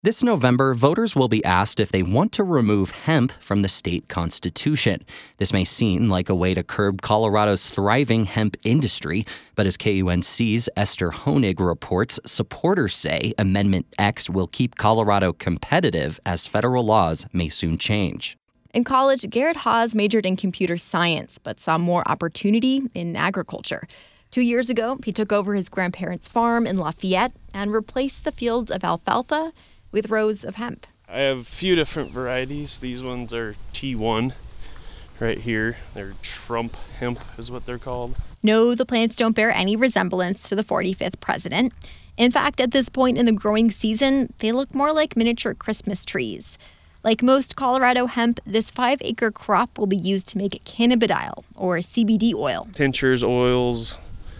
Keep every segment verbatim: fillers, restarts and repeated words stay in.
This November, voters will be asked if they want to remove hemp from the state constitution. This may seem like a way to curb Colorado's thriving hemp industry, but as K U N C's Esther Honig reports, supporters say Amendment X will keep Colorado competitive as federal laws may soon change. In college, Garrett Haas majored in computer science, but saw more opportunity in agriculture. Two years ago, he took over his grandparents' farm in Lafayette and replaced the fields of alfalfa with rows of hemp. I have a few different varieties. These ones are T one right here. They're Trump hemp is what they're called. No, the plants don't bear any resemblance to the forty-fifth president. In fact, at this point in the growing season, they look more like miniature Christmas trees. Like most Colorado hemp, this five-acre crop will be used to make cannabidiol, or C B D oil. Tinctures, oils,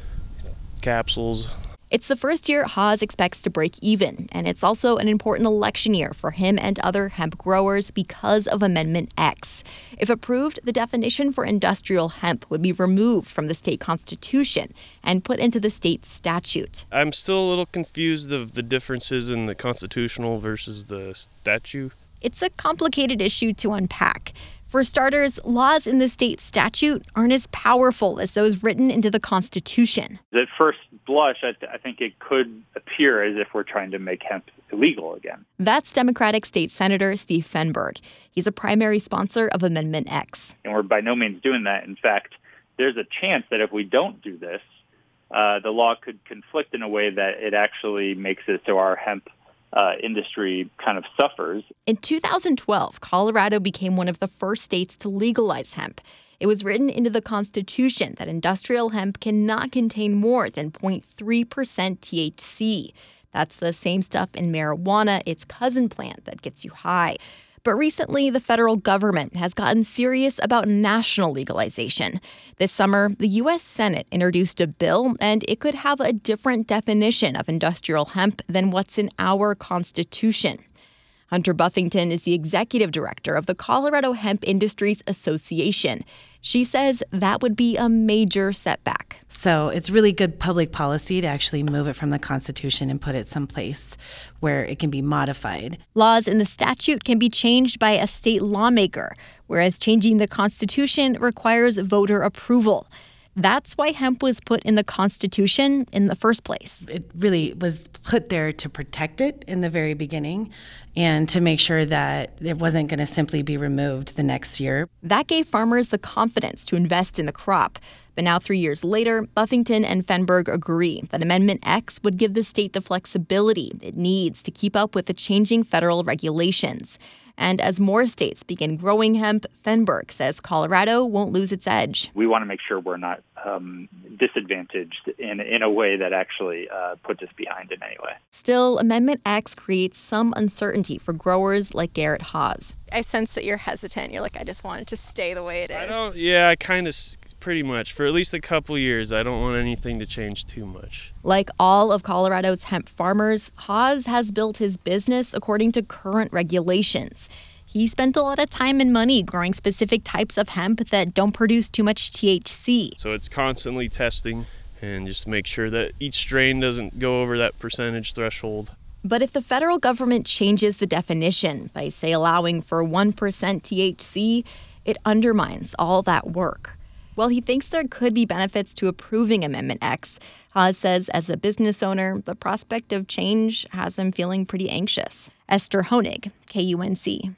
capsules. It's the first year Haas expects to break even, and it's also an important election year for him and other hemp growers because of Amendment X. If approved, the definition for industrial hemp would be removed from the state constitution and put into the state statute. I'm still a little confused of the differences in the constitutional versus the statute. It's a complicated issue to unpack. For starters, laws in the state statute aren't as powerful as those written into the Constitution. At first blush, I, th- I think it could appear as if we're trying to make hemp illegal again. That's Democratic State Senator Steve Fenberg. He's a primary sponsor of Amendment X. And we're by no means doing that. In fact, there's a chance that if we don't do this, uh, the law could conflict in a way that it actually makes it so our hemp Uh, industry kind of suffers. In two thousand twelve, Colorado became one of the first states to legalize hemp. It was written into the Constitution that industrial hemp cannot contain more than zero point three percent T H C. That's the same stuff in marijuana, its cousin plant that gets you high. But recently, the federal government has gotten serious about national legalization. This summer, the U S Senate introduced a bill, and it could have a different definition of industrial hemp than what's in our Constitution. Hunter Buffington is the executive director of the Colorado Hemp Industries Association. She says that would be a major setback. So it's really good public policy to actually move it from the Constitution and put it someplace where it can be modified. Laws in the statute can be changed by a state lawmaker, whereas changing the Constitution requires voter approval. That's why hemp was put in the Constitution in the first place. It really was put there to protect it in the very beginning and to make sure that it wasn't going to simply be removed the next year. That gave farmers the confidence to invest in the crop. But now, three years later, Buffington and Fenberg agree that Amendment X would give the state the flexibility it needs to keep up with the changing federal regulations. And as more states begin growing hemp, Fenberg says Colorado won't lose its edge. We want to make sure we're not um, disadvantaged in in a way that actually uh, puts us behind in any way. Still, Amendment X creates some uncertainty for growers like Garrett Haas. I sense that you're hesitant. You're like, I just want it to stay the way it is. I don't, yeah, I kind of, pretty much. For at least a couple years, I don't want anything to change too much. Like all of Colorado's hemp farmers, Haas has built his business according to current regulations. He spent a lot of time and money growing specific types of hemp that don't produce too much T H C. So it's constantly testing and just make sure that each strain doesn't go over that percentage threshold. But if the federal government changes the definition by, say, allowing for one percent T H C, it undermines all that work. While he thinks there could be benefits to approving Amendment X, Haas says as a business owner, the prospect of change has him feeling pretty anxious. Esther Honig, K U N C.